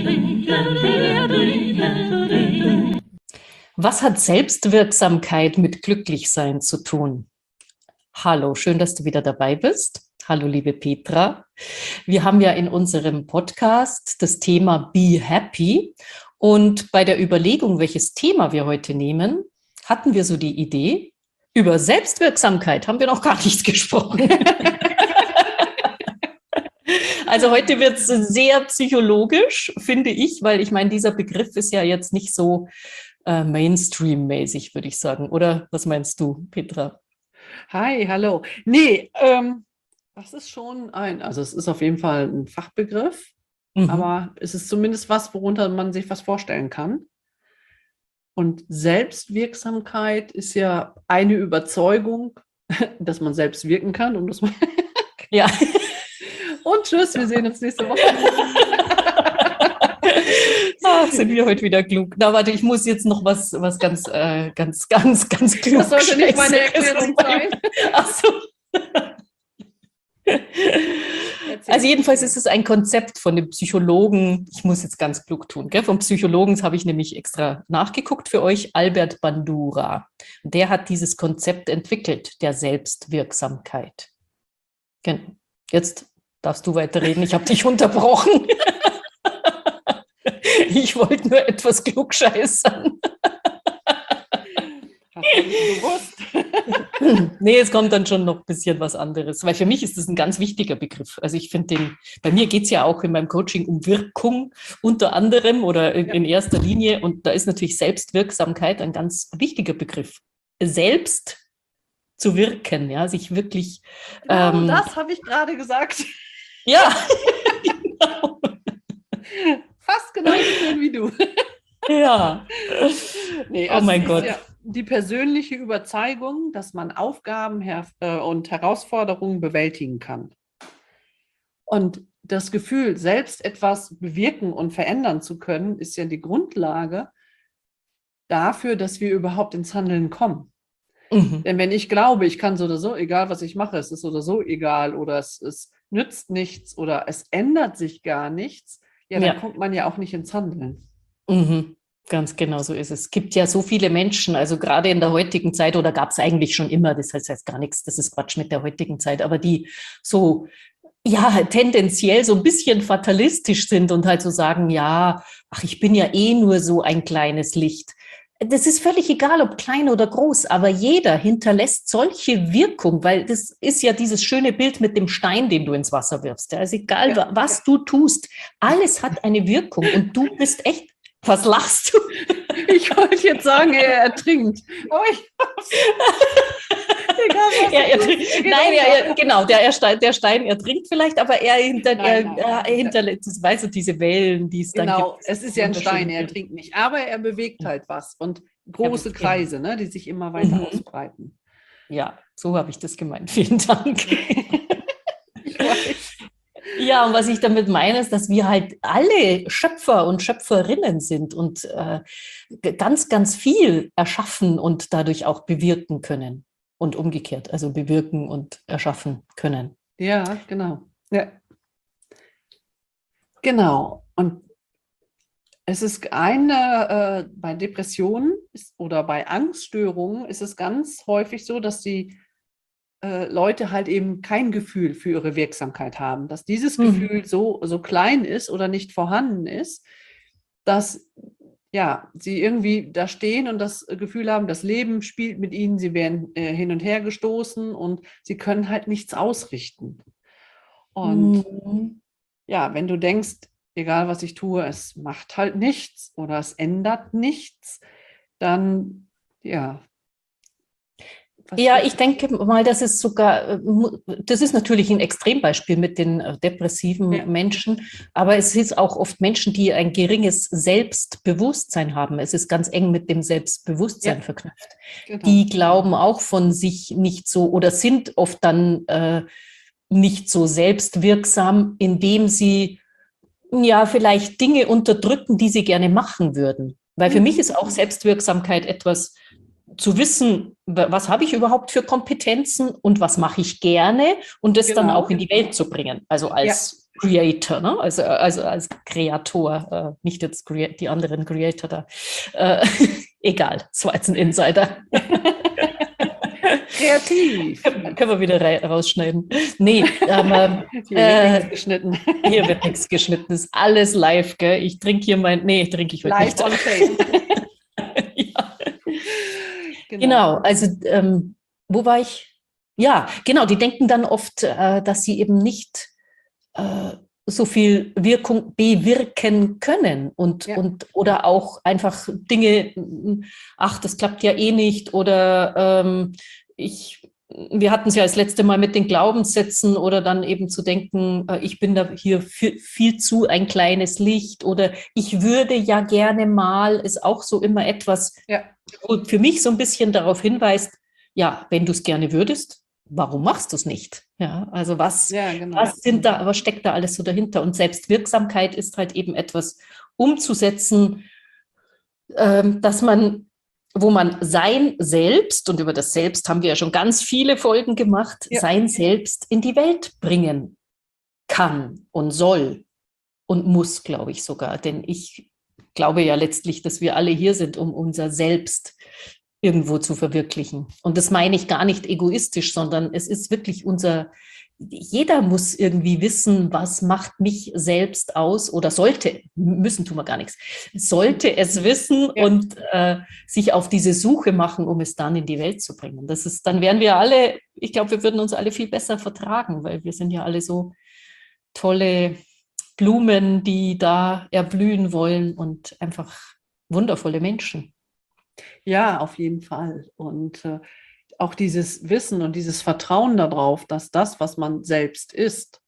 Was hat Selbstwirksamkeit mit Glücklichsein zu tun? Hallo, schön, dass du wieder dabei bist. Hallo, liebe Petra. Wir haben ja in unserem Podcast das Thema Be Happy. Und bei der Überlegung, welches Thema wir heute nehmen, hatten wir so die Idee, über Selbstwirksamkeit haben wir noch gar nichts gesprochen. Also heute wird es sehr psychologisch, finde ich, weil ich meine, dieser Begriff ist ja jetzt nicht so Mainstream-mäßig, würde ich sagen. Oder was meinst du, Petra? Hi, hallo. Nee, das ist schon also es ist auf jeden Fall ein Fachbegriff, aber es ist zumindest was, worunter man sich was vorstellen kann. Und Selbstwirksamkeit ist ja eine Überzeugung, dass man selbst wirken kann, um das mal. Ja. Und tschüss, wir sehen uns nächste Woche. Ach, sind wir heute wieder klug. Na, warte, ich muss jetzt noch was ganz klug. Das sollte nicht meine Erklärung sein. Ach so. Also jedenfalls ist es ein Konzept von dem Psychologen, ich muss jetzt ganz klug tun, gell? Vom Psychologen habe ich nämlich extra nachgeguckt für euch, Albert Bandura. Der hat dieses Konzept entwickelt, der Selbstwirksamkeit. Jetzt darfst du weiterreden, ich habe dich unterbrochen. Ich wollte nur etwas klugscheißern. Hast du nicht gewusst? Nee, es kommt dann schon noch ein bisschen was anderes, weil für mich ist das ein ganz wichtiger Begriff. Also ich finde bei mir geht es ja auch in meinem Coaching um Wirkung unter anderem oder in erster Linie und da ist natürlich Selbstwirksamkeit ein ganz wichtiger Begriff. Selbst zu wirken, ja, sich wirklich... Genau, das habe ich gerade gesagt. Ja, genau. Fast genauso schön wie du. Ja. Nee, oh mein Gott. Ja die persönliche Überzeugung, dass man Aufgaben und Herausforderungen bewältigen kann. Und das Gefühl, selbst etwas bewirken und verändern zu können, ist ja die Grundlage dafür, dass wir überhaupt ins Handeln kommen. Denn wenn ich glaube, ich kann so oder so, egal was ich mache, es ist so oder so egal oder es nützt nichts oder es ändert sich gar nichts, dann kommt man ja auch nicht ins Handeln. Ganz genau so ist es. Es gibt ja so viele Menschen, also gerade in der heutigen Zeit, oder gab es eigentlich schon immer, das heißt gar nichts, das ist Quatsch mit der heutigen Zeit, aber die so, ja, tendenziell so ein bisschen fatalistisch sind und halt so sagen, ja, ach, ich bin ja eh nur so ein kleines Licht. Das ist völlig egal, ob klein oder groß, aber jeder hinterlässt solche Wirkung, weil das ist ja dieses schöne Bild mit dem Stein, den du ins Wasser wirfst. Also egal, was du tust, alles hat eine Wirkung und du bist echt. Was lachst du? Ich wollte jetzt sagen, er ertrinkt. Aber genau, der Stein ertrinkt vielleicht, aber er hinterlässt, weißt du, diese Wellen, die es dann gibt. Genau, es ist ja ein Stein, er ertrinkt nicht, aber er bewegt halt was und große Kreise, ne, die sich immer weiter ausbreiten. Ja, so habe ich das gemeint. Vielen Dank. Ich weiß. Ja, und was ich damit meine, ist, dass wir halt alle Schöpfer und Schöpferinnen sind und ganz, ganz viel erschaffen und dadurch auch bewirken können. Und umgekehrt, also bewirken und erschaffen können. Ja, genau. Ja. Genau. Und es ist bei Depressionen oder bei Angststörungen ist es ganz häufig so, dass die Leute halt eben kein Gefühl für ihre Wirksamkeit haben, dass dieses Gefühl so klein ist oder nicht vorhanden ist, dass sie irgendwie da stehen und das Gefühl haben, das Leben spielt mit ihnen, sie werden hin und her gestoßen und sie können halt nichts ausrichten. Und wenn du denkst, egal was ich tue, es macht halt nichts oder es ändert nichts, dann Ja, ich denke mal, das ist natürlich ein Extrembeispiel mit den depressiven Menschen, aber es ist auch oft Menschen, die ein geringes Selbstbewusstsein haben. Es ist ganz eng mit dem Selbstbewusstsein verknüpft. Genau. Die glauben auch von sich nicht so oder sind oft dann nicht so selbstwirksam, indem sie vielleicht Dinge unterdrücken, die sie gerne machen würden. Weil für mich ist auch Selbstwirksamkeit etwas, zu wissen, was habe ich überhaupt für Kompetenzen und was mache ich gerne und das dann auch in die Welt zu bringen. Also als Creator, ne? Also als Kreator, nicht jetzt die anderen Creator da. Egal, das war jetzt ein Insider. Kreativ. Können wir wieder rausschneiden. Nee, hier wird nichts geschnitten. Hier wird nichts geschnitten, ist alles live, gell? Ich trinke hier trinke ich heute live nicht. On tape. Ja. Genau, also wo war ich? Ja, genau, die denken dann oft, dass sie eben nicht so viel Wirkung bewirken können und oder auch einfach Dinge, ach, das klappt ja eh nicht oder wir hatten es ja das letzte Mal mit den Glaubenssätzen oder dann eben zu denken, ich bin da hier viel zu ein kleines Licht oder ich würde ja gerne mal, ist auch so immer etwas, wo für mich so ein bisschen darauf hinweist, ja, wenn du es gerne würdest, warum machst du es nicht? Ja, also was steckt da alles so dahinter? Und Selbstwirksamkeit ist halt eben etwas umzusetzen, dass wo man sein Selbst, und über das Selbst haben wir ja schon ganz viele Folgen gemacht, sein Selbst in die Welt bringen kann und soll und muss, glaube ich sogar. Denn ich glaube ja letztlich, dass wir alle hier sind, um unser Selbst irgendwo zu verwirklichen. Und das meine ich gar nicht egoistisch, sondern es ist wirklich jeder muss irgendwie wissen, was macht mich selbst aus oder müssen tun wir gar nichts, sollte es wissen und sich auf diese Suche machen, um es dann in die Welt zu bringen. Dann wären wir alle, ich glaube, wir würden uns alle viel besser vertragen, weil wir sind ja alle so tolle Blumen, die da erblühen wollen und einfach wundervolle Menschen. Ja, auf jeden Fall. Und auch dieses Wissen und dieses Vertrauen darauf, dass das, was man selbst ist,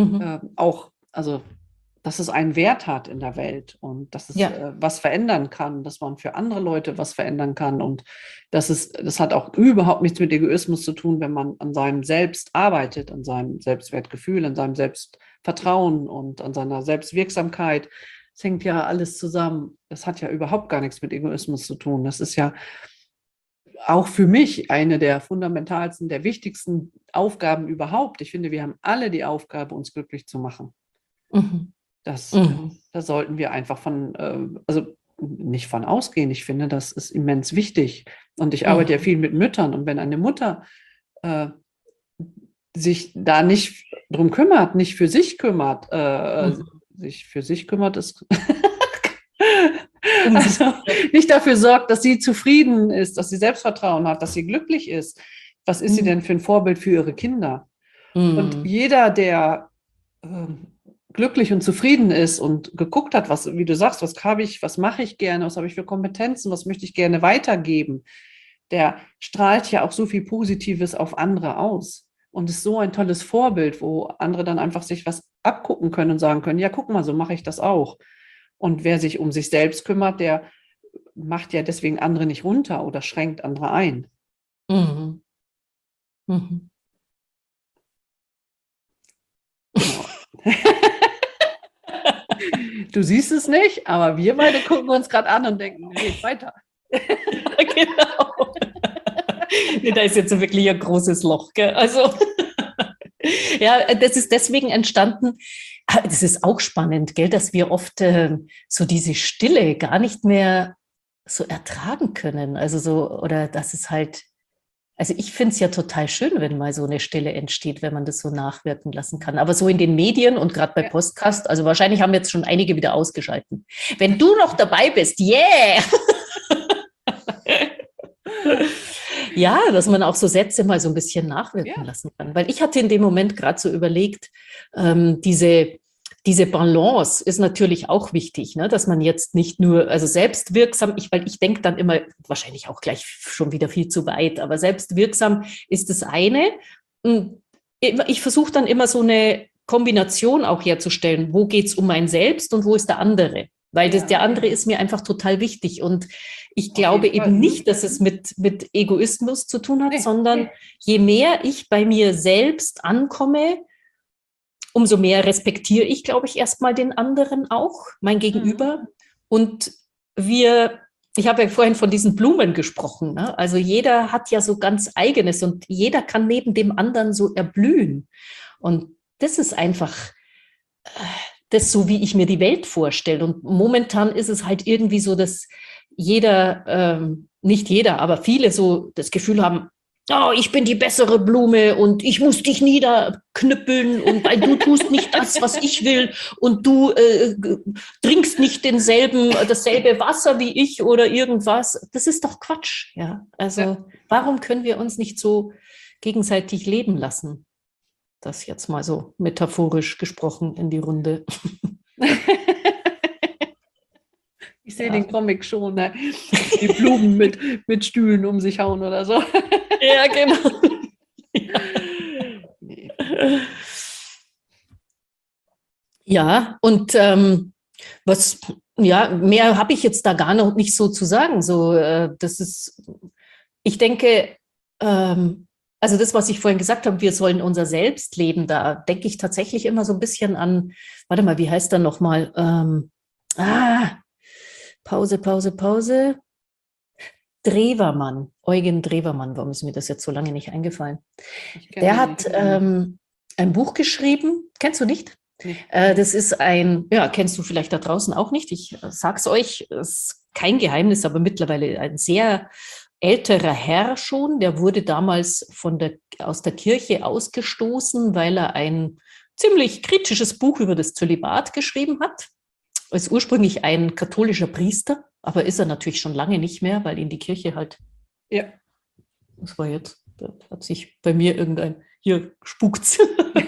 dass es einen Wert hat in der Welt und dass es was verändern kann, dass man für andere Leute was verändern kann. Und das hat auch überhaupt nichts mit Egoismus zu tun, wenn man an seinem Selbst arbeitet, an seinem Selbstwertgefühl, an seinem Selbstvertrauen und an seiner Selbstwirksamkeit. Es hängt ja alles zusammen. Das hat ja überhaupt gar nichts mit Egoismus zu tun. Das ist ja auch für mich eine der fundamentalsten, der wichtigsten Aufgaben überhaupt. Ich finde, wir haben alle die Aufgabe, uns glücklich zu machen. Mhm. Da sollten wir einfach nicht von ausgehen. Ich finde, das ist immens wichtig. Und ich arbeite ja viel mit Müttern. Und wenn eine Mutter sich da nicht drum kümmert, nicht für sich kümmert, sich für sich kümmert, ist also nicht dafür sorgt, dass sie zufrieden ist, dass sie Selbstvertrauen hat, dass sie glücklich ist. Was ist sie denn für ein Vorbild für ihre Kinder? Und jeder, der glücklich und zufrieden ist und geguckt hat, wie du sagst, was mache ich gerne, was habe ich für Kompetenzen, was möchte ich gerne weitergeben, der strahlt ja auch so viel Positives auf andere aus. Und ist so ein tolles Vorbild, wo andere dann einfach sich was abgucken können und sagen können, ja, guck mal, so mache ich das auch. Und wer sich um sich selbst kümmert, der macht ja deswegen andere nicht runter oder schränkt andere ein. Mhm. Mhm. Genau. Du siehst es nicht, aber wir beide gucken uns gerade an und denken, geht weiter. Genau. Nee, da ist jetzt wirklich ein großes Loch, gell? Also, ja, das ist deswegen entstanden. Das ist auch spannend, gell, dass wir oft so diese Stille gar nicht mehr so ertragen können. Oder dass es halt, also ich finde es ja total schön, wenn mal so eine Stille entsteht, wenn man das so nachwirken lassen kann. Aber so in den Medien und gerade bei Podcast, also wahrscheinlich haben jetzt schon einige wieder ausgeschalten. Wenn du noch dabei bist, yeah! Ja, dass man auch so Sätze mal so ein bisschen nachwirken lassen kann. Weil ich hatte in dem Moment gerade so überlegt, diese Balance ist natürlich auch wichtig, ne? Dass man jetzt nicht nur, also selbstwirksam, weil ich denke dann immer, wahrscheinlich auch gleich schon wieder viel zu weit, aber selbstwirksam ist das eine. Ich versuche dann immer so eine Kombination auch herzustellen. Wo geht es um mein Selbst und wo ist der andere? Weil der andere ist mir einfach total wichtig. Und ich glaube eben nicht, dass es mit Egoismus zu tun hat, sondern je mehr ich bei mir selbst ankomme, umso mehr respektiere ich, glaube ich, erstmal den anderen auch, mein Gegenüber. Und ich habe ja vorhin von diesen Blumen gesprochen, ne? Also jeder hat ja so ganz Eigenes und jeder kann neben dem anderen so erblühen. Und das ist einfach das so, wie ich mir die Welt vorstelle. Und momentan ist es halt irgendwie so, dass jeder, nicht jeder, aber viele so das Gefühl haben, oh, ich bin die bessere Blume und ich muss dich niederknüppeln und weil du tust nicht das, was ich will und du trinkst nicht dasselbe Wasser wie ich oder irgendwas. Das ist doch Quatsch. Ja, also warum können wir uns nicht so gegenseitig leben lassen? Das jetzt mal so metaphorisch gesprochen in die Runde. Ich sehe den Comic schon, ne? Die Blumen mit Stühlen um sich hauen oder so. Ja, genau. Ja, und mehr habe ich jetzt da gar noch nicht so zu sagen. So, das ist, ich denke, also das, was ich vorhin gesagt habe, wir sollen unser Selbst leben, da denke ich tatsächlich immer so ein bisschen an, warte mal, wie heißt der nochmal? Pause. Drewermann, Eugen Drewermann, warum ist mir das jetzt so lange nicht eingefallen? Der hat ein Buch geschrieben, kennst du nicht? Nee. Das ist kennst du vielleicht da draußen auch nicht, ich sag's euch, ist kein Geheimnis, aber mittlerweile ein sehr älterer Herr schon, der wurde damals aus der Kirche ausgestoßen, weil er ein ziemlich kritisches Buch über das Zölibat geschrieben hat. Er ist ursprünglich ein katholischer Priester, aber ist er natürlich schon lange nicht mehr, weil ihn die Kirche halt. Ja. Das war jetzt, da hat sich bei mir hier spukt's.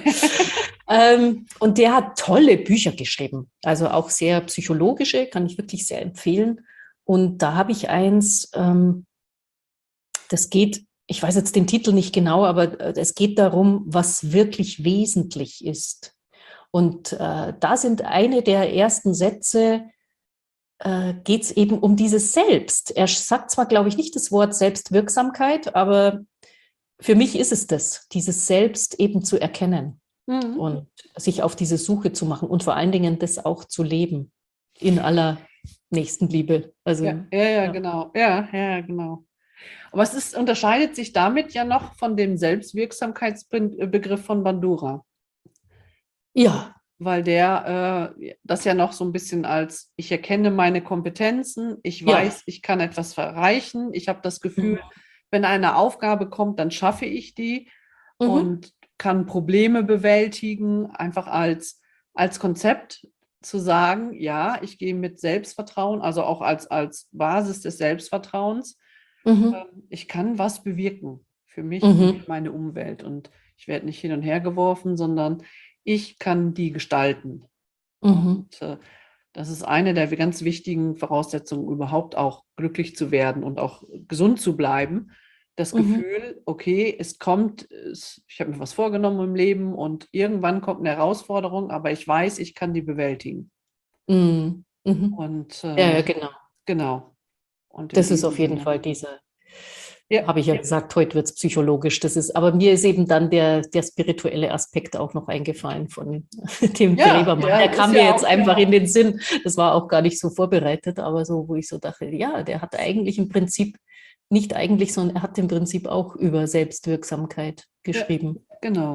Und der hat tolle Bücher geschrieben, also auch sehr psychologische, kann ich wirklich sehr empfehlen. Und da habe ich eins, das geht, ich weiß jetzt den Titel nicht genau, aber es geht darum, was wirklich wesentlich ist. Und da sind eine der ersten Sätze, geht es eben um dieses Selbst. Er sagt zwar, glaube ich, nicht das Wort Selbstwirksamkeit, aber für mich ist es das, dieses Selbst eben zu erkennen und sich auf diese Suche zu machen und vor allen Dingen das auch zu leben in aller Nächstenliebe. Also, genau. Ja, genau. Aber unterscheidet sich damit ja noch von dem Selbstwirksamkeitsbegriff von Bandura. Ja. Weil der das ja noch so ein bisschen als, ich erkenne meine Kompetenzen, ich weiß, ich kann etwas erreichen, ich habe das Gefühl, wenn eine Aufgabe kommt, dann schaffe ich die und kann Probleme bewältigen, einfach als Konzept zu sagen, ja, ich gehe mit Selbstvertrauen, also auch als Basis des Selbstvertrauens, ich kann was bewirken für mich und meine Umwelt und ich werde nicht hin und her geworfen, sondern ich kann die gestalten. Und das ist eine der ganz wichtigen Voraussetzungen, überhaupt auch glücklich zu werden und auch gesund zu bleiben. Das Gefühl, okay, ich habe mir was vorgenommen im Leben und irgendwann kommt eine Herausforderung, aber ich weiß, ich kann die bewältigen. Und ja, genau. Genau. Und das ist auf jeden Fall habe ich ja gesagt, heute wird es psychologisch. Aber mir ist eben dann der spirituelle Aspekt auch noch eingefallen von dem Drewermann. Der kam mir jetzt einfach in den Sinn. Das war auch gar nicht so vorbereitet, aber so, wo ich so dachte, ja, der hat eigentlich im Prinzip, nicht eigentlich, sondern er hat im Prinzip auch über Selbstwirksamkeit geschrieben. Ja, genau.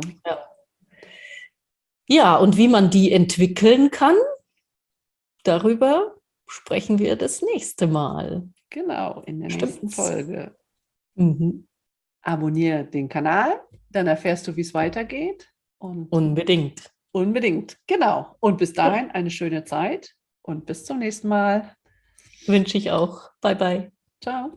Ja, und wie man die entwickeln kann, darüber sprechen wir das nächste Mal. Genau, in der nächsten Folge. Mhm. Abonniere den Kanal, dann erfährst du, wie es weitergeht. Und unbedingt. Unbedingt, genau. Und bis dahin eine schöne Zeit und bis zum nächsten Mal. Wünsche ich auch. Bye, bye. Ciao.